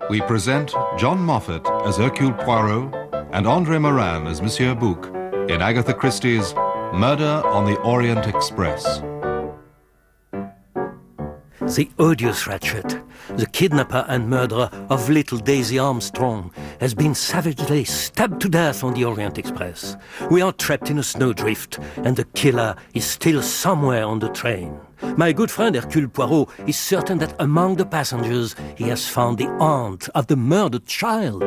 we present John Moffat as Hercule Poirot and André Morin as Monsieur Bouc in Agatha Christie's Murder on the Orient Express. The odious Ratchet, the kidnapper and murderer of little Daisy Armstrong, has been savagely stabbed to death on the Orient Express. We are trapped in a snowdrift, and the killer is still somewhere on the train. My good friend Hercule Poirot is certain that among the passengers he has found the aunt of the murdered child.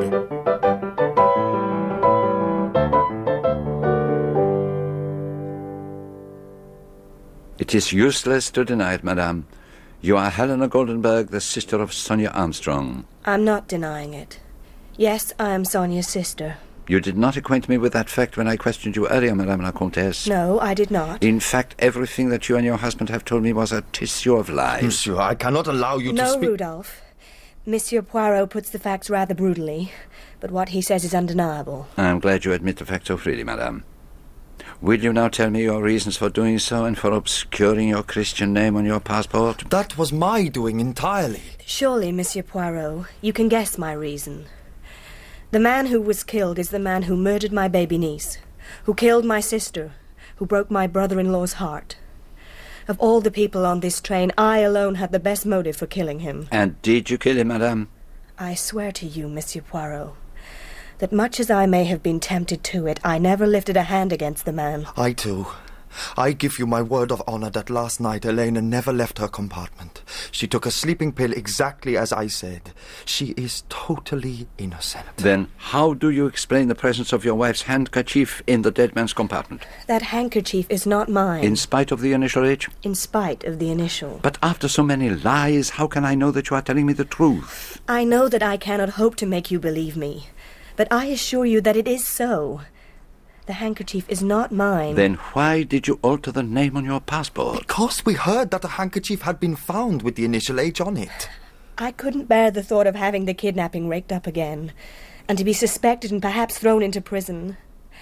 It is useless to deny it, madame. You are Helena Goldenberg, the sister of Sonia Armstrong. I'm not denying it. Yes, I am Sonia's sister. You did not acquaint me with that fact when I questioned you earlier, Madame la Comtesse. No, I did not. In fact, everything that you and your husband have told me was a tissue of lies. Monsieur, I cannot allow you to speak... No, Rudolph. Monsieur Poirot puts the facts rather brutally, but what he says is undeniable. I am glad you admit the fact so freely, madame. Will you now tell me your reasons for doing so and for obscuring your Christian name on your passport? That was my doing entirely. Surely, Monsieur Poirot, you can guess my reason. The man who was killed is the man who murdered my baby niece, who killed my sister, who broke my brother-in-law's heart. Of all the people on this train, I alone had the best motive for killing him. And did you kill him, madame? I swear to you, Monsieur Poirot, that much as I may have been tempted to it, I never lifted a hand against the man. I too. I give you my word of honor that last night Elena never left her compartment. She took a sleeping pill exactly as I said. She is totally innocent. Then how do you explain the presence of your wife's handkerchief in the dead man's compartment? That handkerchief is not mine. In spite of the initial H? In spite of the initial. But after so many lies, how can I know that you are telling me the truth? I know that I cannot hope to make you believe me, but I assure you that it is so. The handkerchief is not mine. Then why did you alter the name on your passport? Because we heard that the handkerchief had been found with the initial H on it. I couldn't bear the thought of having the kidnapping raked up again, and to be suspected and perhaps thrown into prison.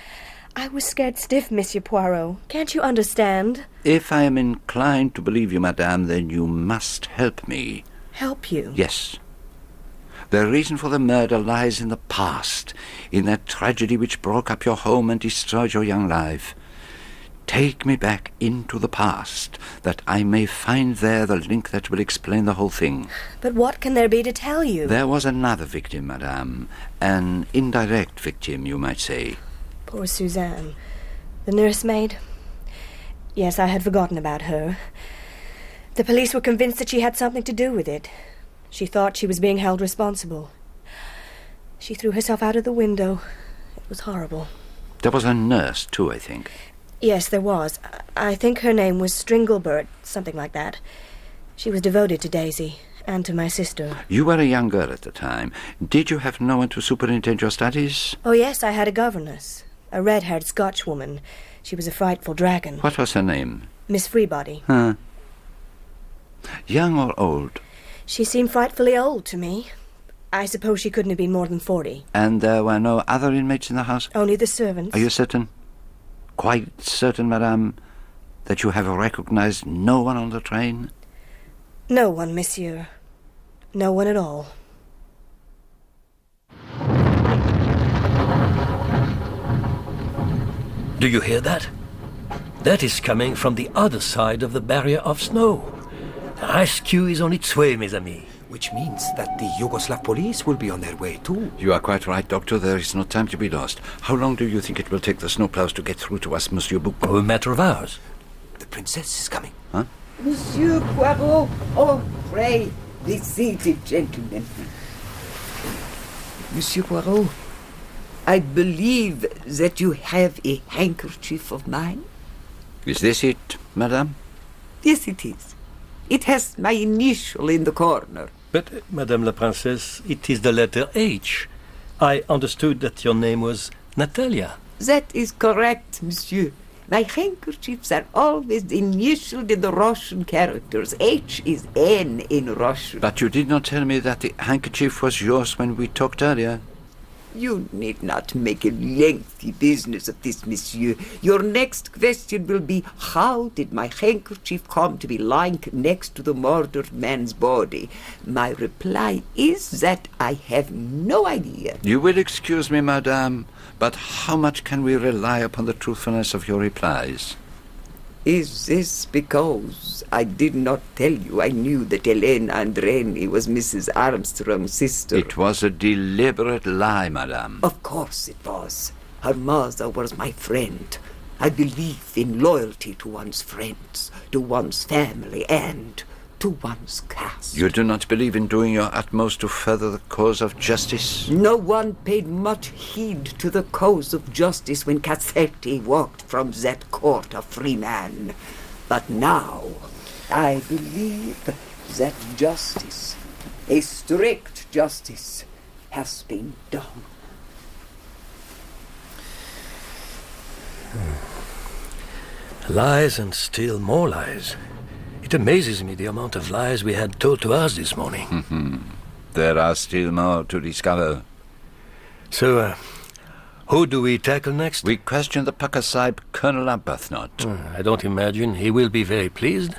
I was scared stiff, Monsieur Poirot. Can't you understand? If I am inclined to believe you, madame, then you must help me. Help you? Yes. The reason for the murder lies in the past, in that tragedy which broke up your home and destroyed your young life. Take me back into the past, that I may find there the link that will explain the whole thing. But what can there be to tell you? There was another victim, madame. An indirect victim, you might say. Poor Suzanne. The nursemaid? Yes, I had forgotten about her. The police were convinced that she had something to do with it. She thought she was being held responsible. She threw herself out of the window. It was horrible. There was a nurse, too, I think. Yes, there was. I think her name was Stringlebert, something like that. She was devoted to Daisy and to my sister. You were a young girl at the time. Did you have no one to superintend your studies? Oh, yes, I had a governess. A red-haired Scotch woman. She was a frightful dragon. What was her name? Miss Freebody. Huh. Young or old? She seemed frightfully old to me. I suppose she couldn't have been more than 40. And there were no other inmates in the house? Only the servants. Are you certain? Quite certain, madame, that you have recognized no one on the train? No one, monsieur. No one at all. Do you hear that? That is coming from the other side of the barrier of snow. The rescue is on its way, mes amis. Which means that the Yugoslav police will be on their way too. You are quite right, Doctor. There is no time to be lost. How long do you think it will take the snowplows to get through to us, Monsieur Bouc? A matter of hours. The princess is coming. Huh? Monsieur Poirot, oh, pray, be seated, gentlemen. Monsieur Poirot, I believe that you have a handkerchief of mine. Is this it, madame? Yes, it is. It has my initial in the corner. But, Madame la Princesse, it is the letter H. I understood that your name was Natalia. That is correct, monsieur. My handkerchiefs are always initialed in the Russian characters. H is N in Russian. But you did not tell me that the handkerchief was yours when we talked earlier. You need not make a lengthy business of this, monsieur. Your next question will be, how did my handkerchief come to be lying next to the murdered man's body? My reply is that I have no idea. You will excuse me, madame, but how much can we rely upon the truthfulness of your replies? Is this because I did not tell you I knew that Helene Andreni was Mrs. Armstrong's sister? It was a deliberate lie, madame. Of course it was. Her mother was my friend. I believe in loyalty to one's friends, to one's family, and to one's caste. You do not believe in doing your utmost to further the cause of justice? No one paid much heed to the cause of justice when Cassetti walked from that court a free man. But now, I believe that justice, a strict justice, has been done. Lies and still more lies. It amazes me the amount of lies we had told to us this morning. There are still more to discover. So, who do we tackle next? We question the Pukka Sahib, Colonel Arbuthnot. I don't imagine he will be very pleased.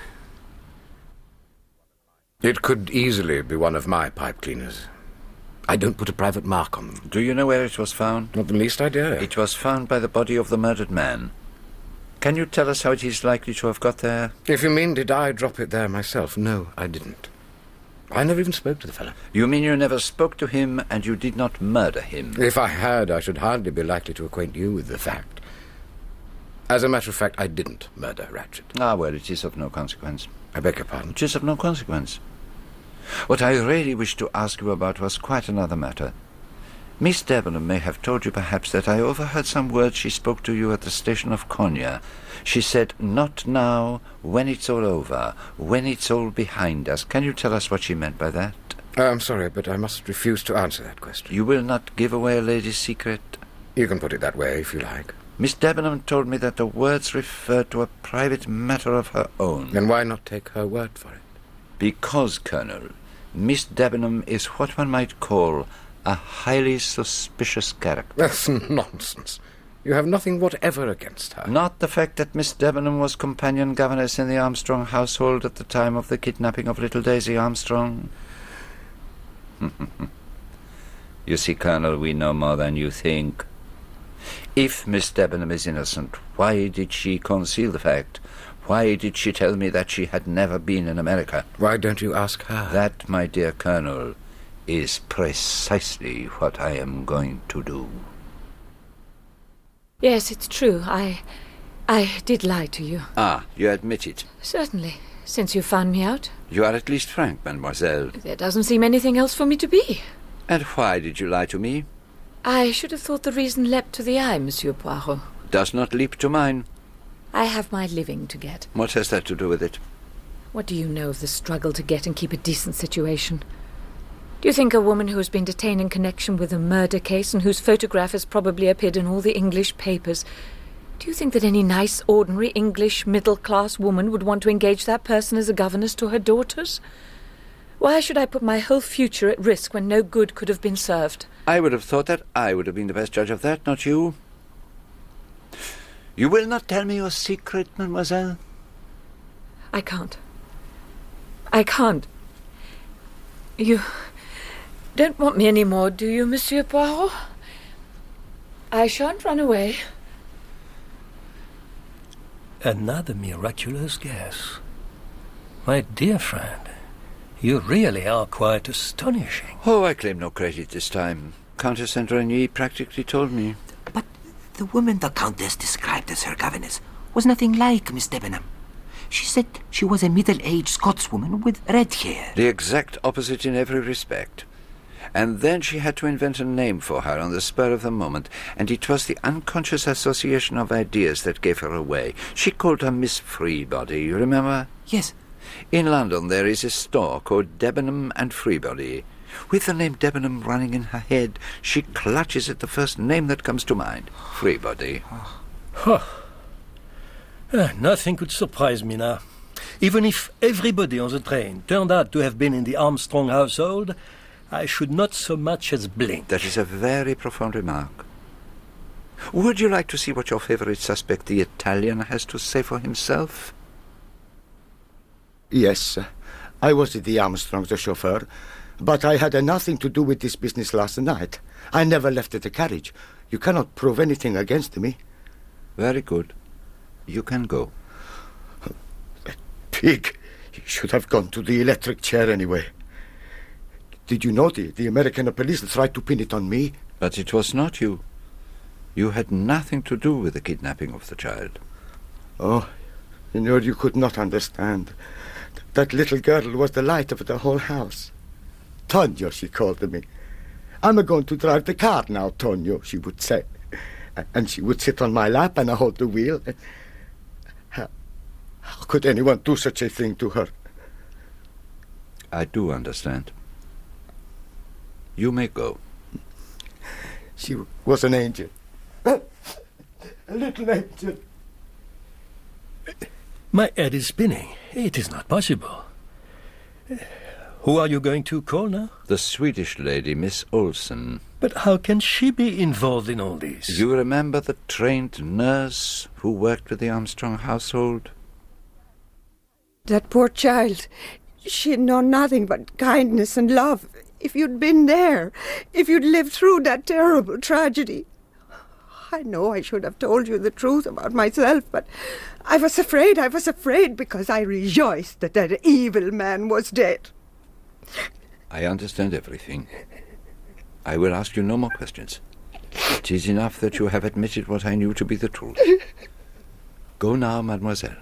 It could easily be one of my pipe cleaners. I don't put a private mark on them. Do you know where it was found? Not the least idea. It was found by the body of the murdered man. Can you tell us how it is likely to have got there? If you mean, did I drop it there myself? No, I didn't. I never even spoke to the fellow. You mean you never spoke to him and you did not murder him? If I had, I should hardly be likely to acquaint you with the fact. As a matter of fact, I didn't murder Ratchet. Ah, well, it is of no consequence. I beg your pardon? It is of no consequence. What I really wished to ask you about was quite another matter. Miss Debenham may have told you perhaps that I overheard some words she spoke to you at the station of Konya. She said, "Not now, when it's all over, when it's all behind us." Can you tell us what she meant by that? I'm sorry, but I must refuse to answer that question. You will not give away a lady's secret? You can put it that way if you like. Miss Debenham told me that the words referred to a private matter of her own. Then why not take her word for it? Because, Colonel, Miss Debenham is what one might call a highly suspicious character. That's nonsense. You have nothing whatever against her. Not the fact that Miss Debenham was companion governess in the Armstrong household at the time of the kidnapping of little Daisy Armstrong. You see, Colonel, we know more than you think. If Miss Debenham is innocent, why did she conceal the fact? Why did she tell me that she had never been in America? Why don't you ask her? That, my dear Colonel, is precisely what I am going to do. Yes, it's true. I did lie to you. Ah, you admit it. Certainly, since you found me out. You are at least frank, mademoiselle. There doesn't seem anything else for me to be. And why did you lie to me? I should have thought the reason leapt to the eye, Monsieur Poirot. Does not leap to mine. I have my living to get. What has that to do with it? What do you know of the struggle to get and keep a decent situation? Do you think a woman who has been detained in connection with a murder case and whose photograph has probably appeared in all the English papers, do you think that any nice, ordinary English middle-class woman would want to engage that person as a governess to her daughters? Why should I put my whole future at risk when no good could have been served? I would have thought that I would have been the best judge of that, not you. You will not tell me your secret, mademoiselle? I can't. I can't. You don't want me any more, do you, Monsieur Poirot? I shan't run away. Another miraculous guess. My dear friend, you really are quite astonishing. Oh, I claim no credit this time. Countess Andreni practically told me. But the woman the Countess described as her governess was nothing like Miss Debenham. She said she was a middle-aged Scotswoman with red hair. The exact opposite in every respect. And then she had to invent a name for her on the spur of the moment, and it was the unconscious association of ideas that gave her away. She called her Miss Freebody, you remember? Yes. In London there is a store called Debenham and Freebody. With the name Debenham running in her head, she clutches at the first name that comes to mind. Freebody. Nothing could surprise me now. Even if everybody on the train turned out to have been in the Armstrong household, I should not so much as blink. That is a very profound remark. Would you like to see what your favorite suspect, the Italian, has to say for himself? Yes, I was the Armstrong, the chauffeur, but I had nothing to do with this business last night. I never left the carriage. You cannot prove anything against me. Very good. You can go. That pig! He should have gone to the electric chair anyway. Did you know the American police tried to pin it on me? But it was not you. You had nothing to do with the kidnapping of the child. Oh, you could not understand. That little girl was the light of the whole house. Tonio, she called me. I'm going to drive the car now, Tonio, she would say. And she would sit on my lap and I hold the wheel. How could anyone do such a thing to her? I do understand. You may go. She was an angel. A little angel. My head is spinning. It is not possible. Who are you going to call now? The Swedish lady, Miss Olsen. But how can she be involved in all this? You remember the trained nurse who worked with the Armstrong household? That poor child. She'd known nothing but kindness and love. If you'd been there, if you'd lived through that terrible tragedy. I know I should have told you the truth about myself, but I was afraid because I rejoiced that that evil man was dead. I understand everything. I will ask you no more questions. It is enough that you have admitted what I knew to be the truth. Go now, mademoiselle.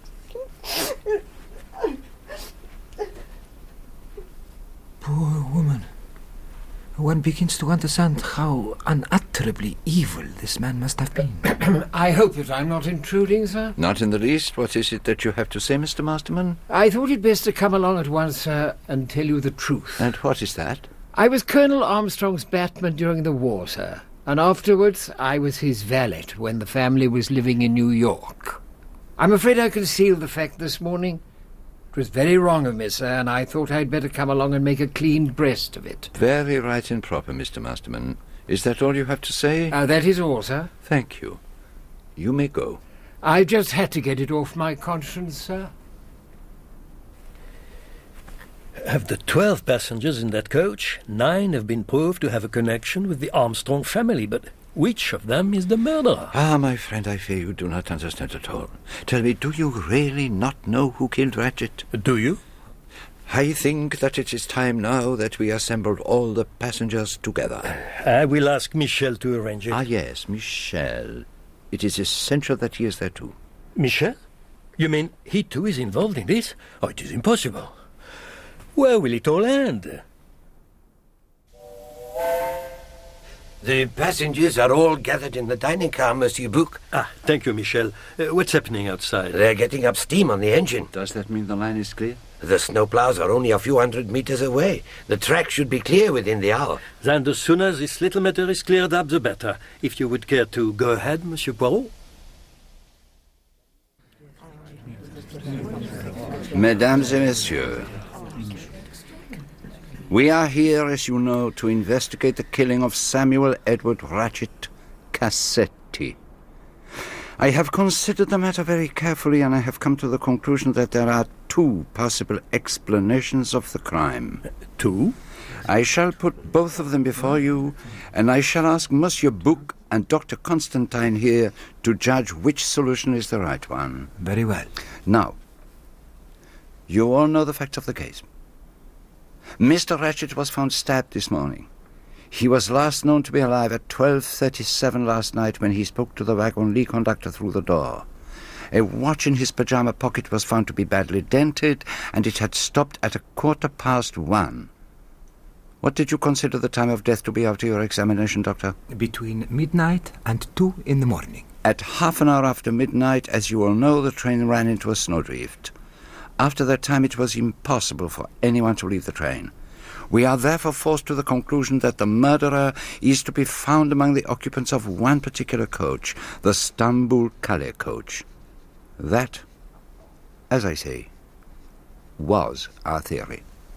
Poor woman. One begins to understand how unutterably evil this man must have been. I hope that I'm not intruding, sir. Not in the least. What is it that you have to say, Mr. Masterman? I thought it best to come along at once, sir, and tell you the truth. And what is that? I was Colonel Armstrong's batman during the war, sir, and afterwards I was his valet when the family was living in New York. I'm afraid I concealed the fact this morning. It was very wrong of me, sir, and I thought I'd better come along and make a clean breast of it. Very right and proper, Mr. Masterman. Is that all you have to say? That is all, sir. Thank you. You may go. I just had to get it off my conscience, sir. Of the 12 passengers in that coach, 9 have been proved to have a connection with the Armstrong family, but which of them is the murderer? Ah, my friend, I fear you do not understand at all. Tell me, do you really not know who killed Ratchet? Do you? I think that it is time now that we assembled all the passengers together. I will ask Michel to arrange it. Ah, yes, Michel. It is essential that he is there too. Michel? You mean he too is involved in this? Oh, it is impossible. Where will it all end? The passengers are all gathered in the dining car, Monsieur Bouc. Ah, thank you, Michel. What's happening outside? They're getting up steam on the engine. Does that mean the line is clear? The snowplows are only a few hundred meters away. The track should be clear within the hour. Then the sooner this little matter is cleared up, the better. If you would care to go ahead, Monsieur Poirot. Mesdames et messieurs, we are here, as you know, to investigate the killing of Samuel Edward Ratchet Cassetti. I have considered the matter very carefully, and I have come to the conclusion that there are 2 possible explanations of the crime. 2? I shall put both of them before you, and I shall ask Monsieur Bouc and Dr. Constantine here to judge which solution is the right one. Very well. Now, you all know the facts of the case. Mr. Ratchet was found stabbed this morning. He was last known to be alive at 12:37 last night when he spoke to the wagon-lee conductor through the door. A watch in his pajama pocket was found to be badly dented, and it had stopped at 1:15. What did you consider the time of death to be after your examination, Doctor? Between midnight and 2 in the morning. At half an hour after midnight, as you all know, the train ran into a snowdrift. After that time, it was impossible for anyone to leave the train. We are therefore forced to the conclusion that the murderer is to be found among the occupants of one particular coach, the Stamboul-Calais coach. That, as I say, was our theory.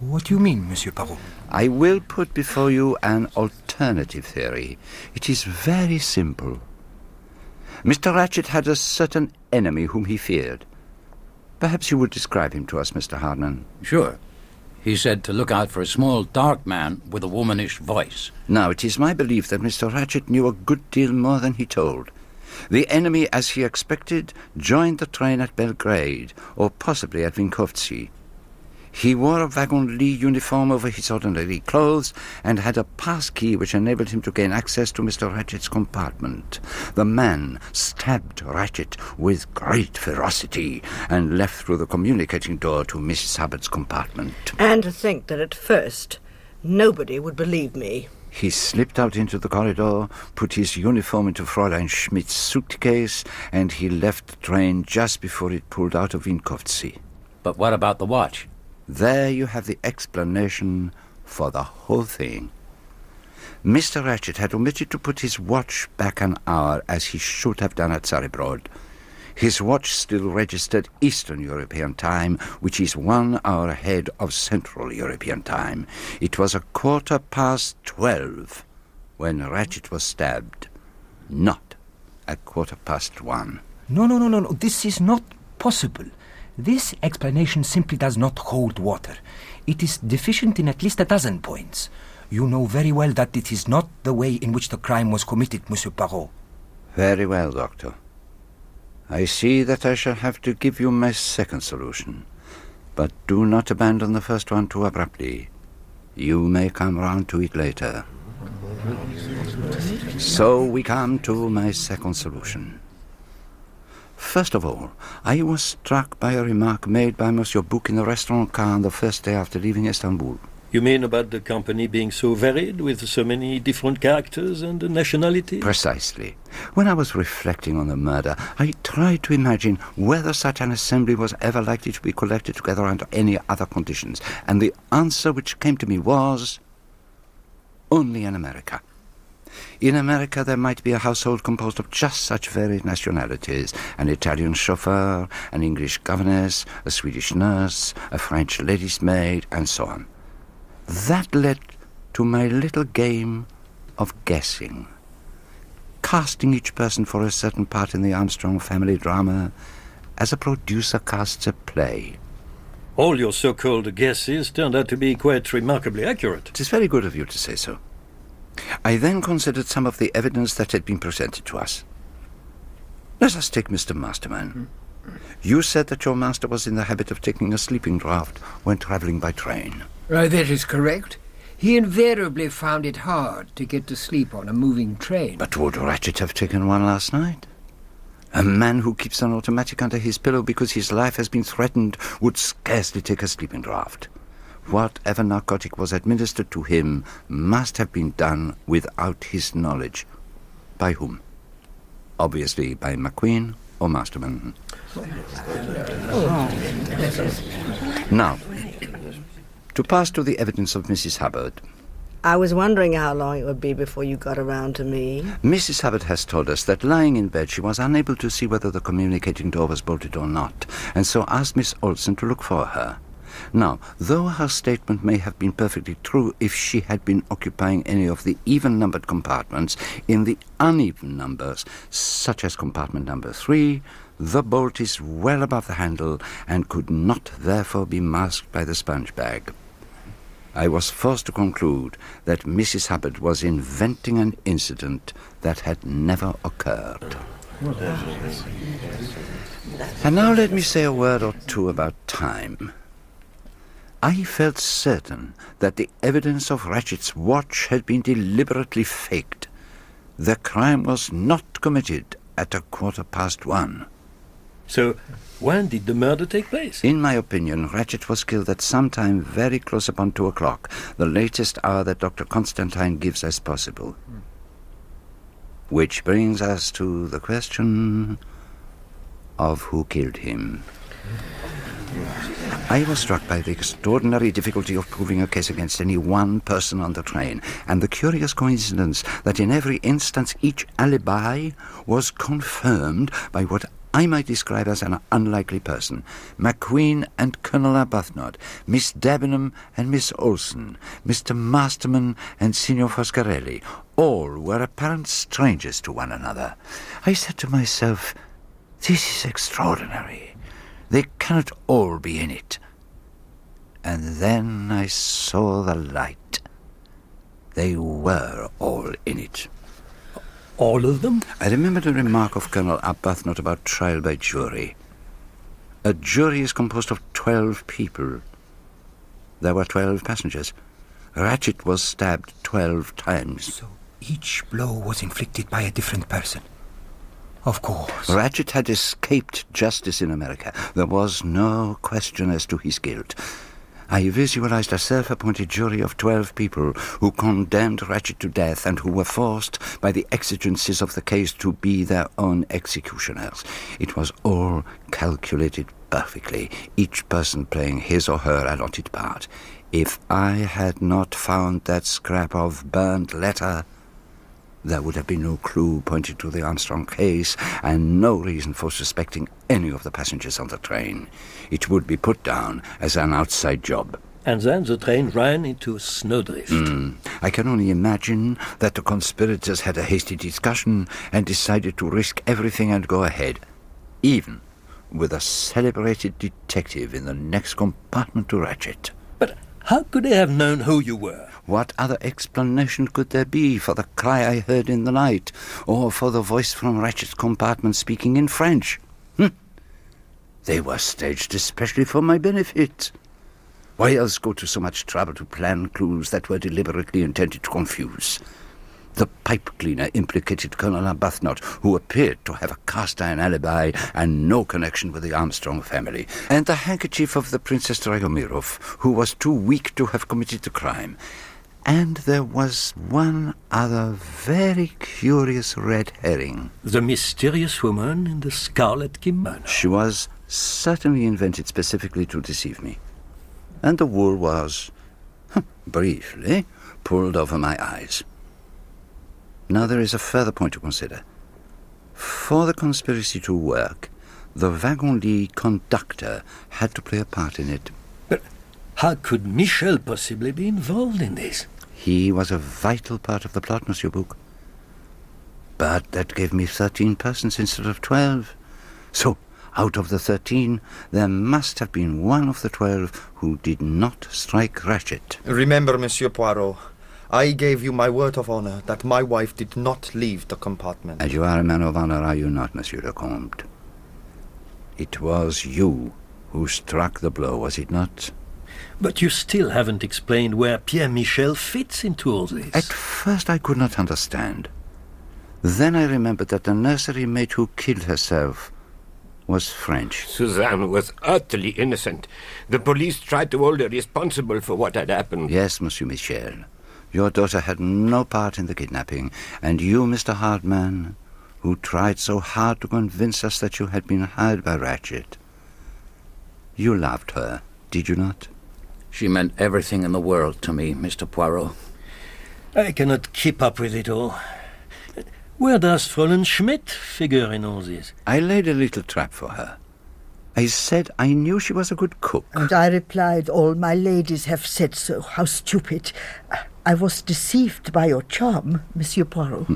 What do you mean, Monsieur Poirot? I will put before you an alternative theory. It is very simple. Mr. Ratchett had a certain enemy whom he feared. Perhaps you would describe him to us, Mr. Harnan. Sure. He said to look out for a small, dark man with a womanish voice. Now, it is my belief that Mr. Ratchett knew a good deal more than he told. The enemy, as he expected, joined the train at Belgrade, or possibly at Vinkovci. He wore a Wagon Lee uniform over his ordinary clothes and had a pass key which enabled him to gain access to Mr. Ratchett's compartment. The man stabbed Ratchett with great ferocity and left through the communicating door to Mrs. Hubbard's compartment. And to think that at first nobody would believe me. He slipped out into the corridor, put his uniform into Fräulein Schmidt's suitcase, and he left the train just before it pulled out of Vinkovci. But what about the watch? There you have the explanation for the whole thing. Mr. Ratchett had omitted to put his watch back an hour, as he should have done at Zaribrod. His watch still registered Eastern European time, which is 1 hour ahead of Central European time. It was 12:15 when Ratchett was stabbed, not 1:15. No. This is not possible. This explanation simply does not hold water. It is deficient in at least a dozen points. You know very well that it is not the way in which the crime was committed, Monsieur Poirot. Very well, Doctor. I see that I shall have to give you my second solution. But do not abandon the first one too abruptly. You may come round to it later. So we come to my second solution. First of all, I was struck by a remark made by Monsieur Bouc in the restaurant car on the first day after leaving Istanbul. You mean about the company being so varied, with so many different characters and nationalities? Precisely. When I was reflecting on the murder, I tried to imagine whether such an assembly was ever likely to be collected together under any other conditions, and the answer which came to me was only in America. In America, there might be a household composed of just such varied nationalities: an Italian chauffeur, an English governess, a Swedish nurse, a French lady's maid, and so on. That led to my little game of guessing, casting each person for a certain part in the Armstrong family drama, as a producer casts a play. All your so-called guesses turned out to be quite remarkably accurate. It is very good of you to say so. I then considered some of the evidence that had been presented to us. Let us take Mr. Masterman. You said that your master was in the habit of taking a sleeping draught when travelling by train. Right, that is correct. He invariably found it hard to get to sleep on a moving train. But would Ratchett have taken one last night? A man who keeps an automatic under his pillow because his life has been threatened would scarcely take a sleeping draught. Whatever narcotic was administered to him must have been done without his knowledge. By whom? Obviously by McQueen or Masterman. Now, to pass to the evidence of Mrs. Hubbard. I was wondering how long it would be before you got around to me. Mrs. Hubbard has told us that lying in bed she was unable to see whether the communicating door was bolted or not, and so asked Miss Olsen to look for her. Now, though her statement may have been perfectly true if she had been occupying any of the even-numbered compartments, in the uneven numbers, such as compartment number 3, the bolt is well above the handle and could not therefore be masked by the sponge bag. I was forced to conclude that Mrs. Hubbard was inventing an incident that had never occurred. And now let me say a word or two about time. I felt certain that the evidence of Ratchett's watch had been deliberately faked. The crime was not committed at 1:15. So, when did the murder take place? In my opinion, Ratchett was killed at some time very close upon 2 o'clock, the latest hour that Dr. Constantine gives as possible. Which brings us to the question of who killed him. I was struck by the extraordinary difficulty of proving a case against any one person on the train, and the curious coincidence that in every instance each alibi was confirmed by what I might describe as an unlikely person. McQueen and Colonel Arbuthnot, Miss Debenham and Miss Olsen, Mr. Masterman and Signor Foscarelli, all were apparent strangers to one another. I said to myself, this is extraordinary. They cannot all be in it. And then I saw the light. They were all in it. All of them? I remembered a remark of Colonel Arbuthnot about trial by jury. A jury is composed of 12 people. There were 12 passengers. Ratchet was stabbed 12 times. So each blow was inflicted by a different person. Of course. Ratchet had escaped justice in America. There was no question as to his guilt. I visualized a self-appointed jury of 12 people who condemned Ratchet to death and who were forced by the exigencies of the case to be their own executioners. It was all calculated perfectly, each person playing his or her allotted part. If I had not found that scrap of burnt letter, there would have been no clue pointing to the Armstrong case and no reason for suspecting any of the passengers on the train. It would be put down as an outside job. And then the train ran into a snowdrift. I can only imagine that the conspirators had a hasty discussion and decided to risk everything and go ahead, even with a celebrated detective in the next compartment to Ratchet. But how could they have known who you were? What other explanation could there be for the cry I heard in the night, or for the voice from Ratchet's compartment speaking in French? They were staged especially for my benefit. Why else go to so much trouble to plan clues that were deliberately intended to confuse? The pipe cleaner implicated Colonel Arbuthnot, who appeared to have a cast-iron alibi and no connection with the Armstrong family, and the handkerchief of the Princess Dragomirov, who was too weak to have committed the crime. And there was one other very curious red herring. The mysterious woman in the scarlet kimono. She was certainly invented specifically to deceive me. And the wool was, briefly, pulled over my eyes. Now there is a further point to consider. For the conspiracy to work, the wagon-lit conductor had to play a part in it. But how could Michel possibly be involved in this? He was a vital part of the plot, Monsieur Bouc. But that gave me 13 persons instead of 12. So, out of the 13, there must have been one of the 12 who did not strike Ratchet. Remember, Monsieur Poirot, I gave you my word of honor that my wife did not leave the compartment. And you are a man of honor, are you not, Monsieur le Comte? It was you who struck the blow, was it not? But you still haven't explained where Pierre Michel fits into all this. At first I could not understand. Then I remembered that the nursery maid who killed herself was French. Suzanne was utterly innocent. The police tried to hold her responsible for what had happened. Yes, Monsieur Michel. Your daughter had no part in the kidnapping, and you, Mr. Hardman, who tried so hard to convince us that you had been hired by Ratchet. You loved her, did you not? She meant everything in the world to me, Mr. Poirot. I cannot keep up with it all. Where does Fräulein Schmidt figure in all this? I laid a little trap for her. I said I knew she was a good cook. And I replied, all my ladies have said so. How stupid. I was deceived by your charm, Monsieur Poirot.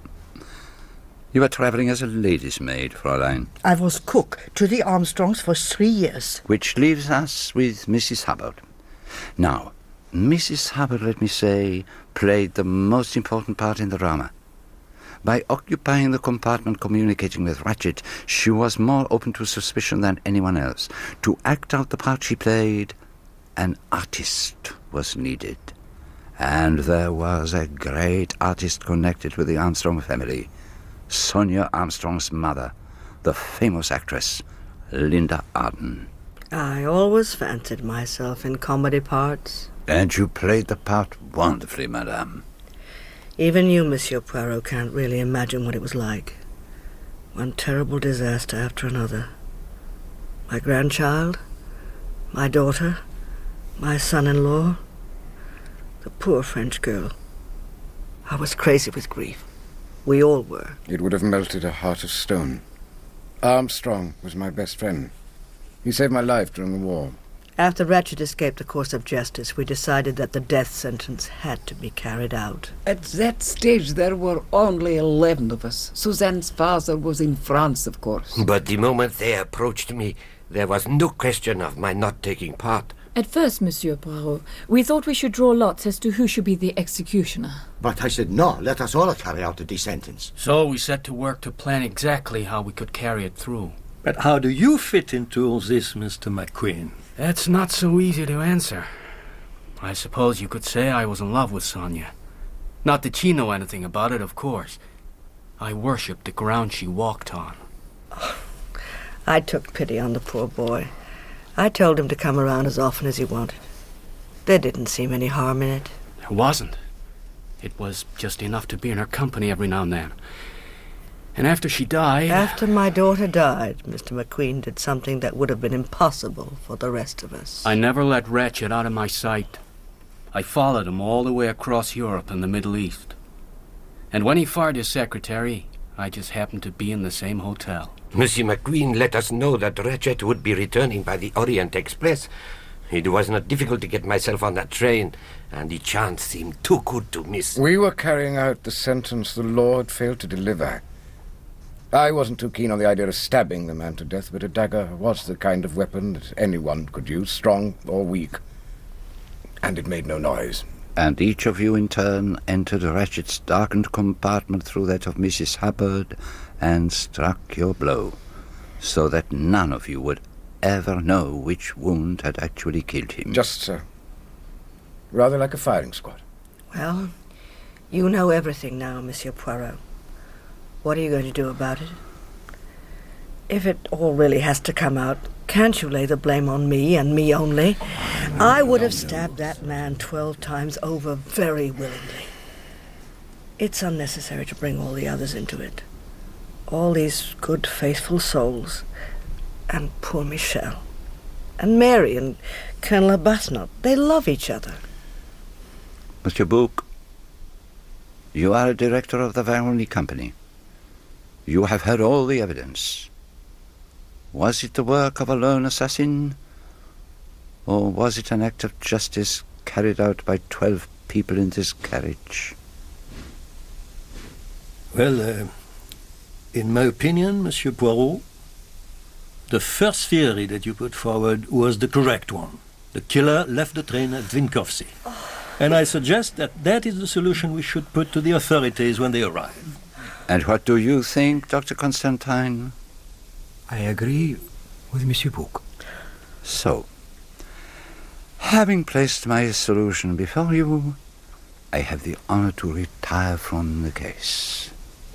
You were travelling as a lady's maid, Fräulein. I was cook to the Armstrongs for 3 years. Which leaves us with Mrs. Hubbard. Now, Mrs. Hubbard, let me say, played the most important part in the drama. By occupying the compartment communicating with Ratchet, she was more open to suspicion than anyone else. To act out the part she played, an artist was needed. And there was a great artist connected with the Armstrong family. Sonia Armstrong's mother, the famous actress, Linda Arden. I always fancied myself in comedy parts. And you played the part wonderfully, madame. Even you, Monsieur Poirot, can't really imagine what it was like. One terrible disaster after another. My grandchild, my daughter, my son-in-law, the poor French girl. I was crazy with grief. We all were. It would have melted a heart of stone. Armstrong was my best friend. He saved my life during the war. After Ratchet escaped the course of justice, we decided that the death sentence had to be carried out. At that stage, there were only 11 of us. Suzanne's father was in France, of course. But the moment they approached me, there was no question of my not taking part. At first, Monsieur Poirot, we thought we should draw lots as to who should be the executioner. But I said, no, let us all carry out the death sentence. So we set to work to plan exactly how we could carry it through. But how do you fit into all this, Mr. McQueen? That's not so easy to answer. I suppose you could say I was in love with Sonia. Not that she knew anything about it, of course. I worshipped the ground she walked on. I took pity on the poor boy. I told him to come around as often as he wanted. There didn't seem any harm in it. There wasn't. It was just enough to be in her company every now and then. And after she died... After my daughter died, Mr. McQueen did something that would have been impossible for the rest of us. I never let Ratchet out of my sight. I followed him all the way across Europe and the Middle East. And when he fired his secretary, I just happened to be in the same hotel. Monsieur McQueen let us know that Ratchet would be returning by the Orient Express. It was not difficult to get myself on that train, and the chance seemed too good to miss. We were carrying out the sentence the law had failed to deliver. I wasn't too keen on the idea of stabbing the man to death, but a dagger was the kind of weapon that anyone could use, strong or weak. And it made no noise. And each of you in turn entered Ratchet's darkened compartment through that of Mrs. Hubbard and struck your blow, so that none of you would ever know which wound had actually killed him. Just so. Rather like a firing squad. Well, you know everything now, Monsieur Poirot. What are you going to do about it? If it all really has to come out, can't you lay the blame on me and me only? I would have stabbed that man 12 times over very willingly. It's unnecessary to bring all the others into it. All these good, faithful souls. And poor Michel. And Mary and Colonel Arbuthnot. They love each other. Monsieur Bouc, you are a director of the Varney Company. You have heard all the evidence. Was it the work of a lone assassin? Or was it an act of justice carried out by 12 people in this carriage? Well, in my opinion, Monsieur Poirot, the first theory that you put forward was the correct one. The killer left the train at Vinkovci. And I suggest that that is the solution we should put to the authorities when they arrive. And what do you think, Dr. Constantine? I agree with Monsieur Bouc. So, having placed my solution before you, I have the honor to retire from the case.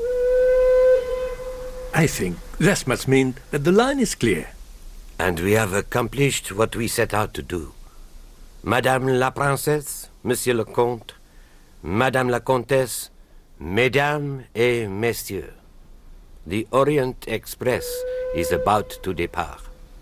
I think this must mean that the line is clear. And we have accomplished what we set out to do. Madame la Princesse, Monsieur le Comte, Madame la Comtesse, Mesdames et Messieurs, the Orient Express is about to depart.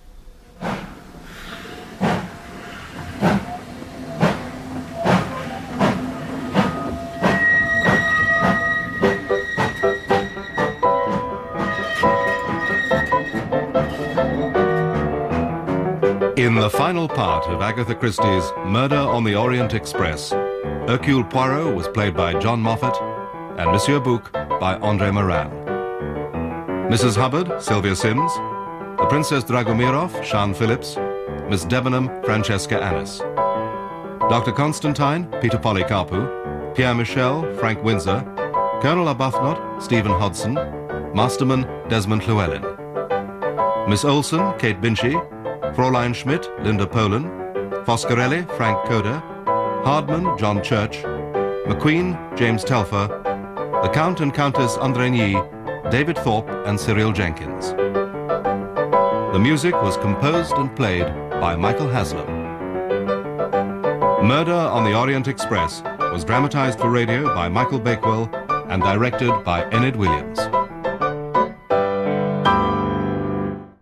In the final part of Agatha Christie's Murder on the Orient Express, Hercule Poirot was played by John Moffat and Monsieur Bouc by André Morin. Mrs. Hubbard, Sylvia Sims. The Princess Dragomirov, Sean Phillips. Miss Debenham, Francesca Annis. Dr. Constantine, Peter Polycarpou. Pierre Michel, Frank Windsor. Colonel Arbuthnot, Stephen Hodson. Masterman, Desmond Llewellyn. Miss Olsen, Kate Binchy. Fräulein Schmidt, Linda Poland. Foscarelli, Frank Coda. Hardman, John Church. McQueen, James Telfer. The Count and Countess Andrigny, David Thorpe and Cyril Jenkins. The music was composed and played by Michael Haslam. Murder on the Orient Express was dramatized for radio by Michael Bakewell and directed by Enid Williams.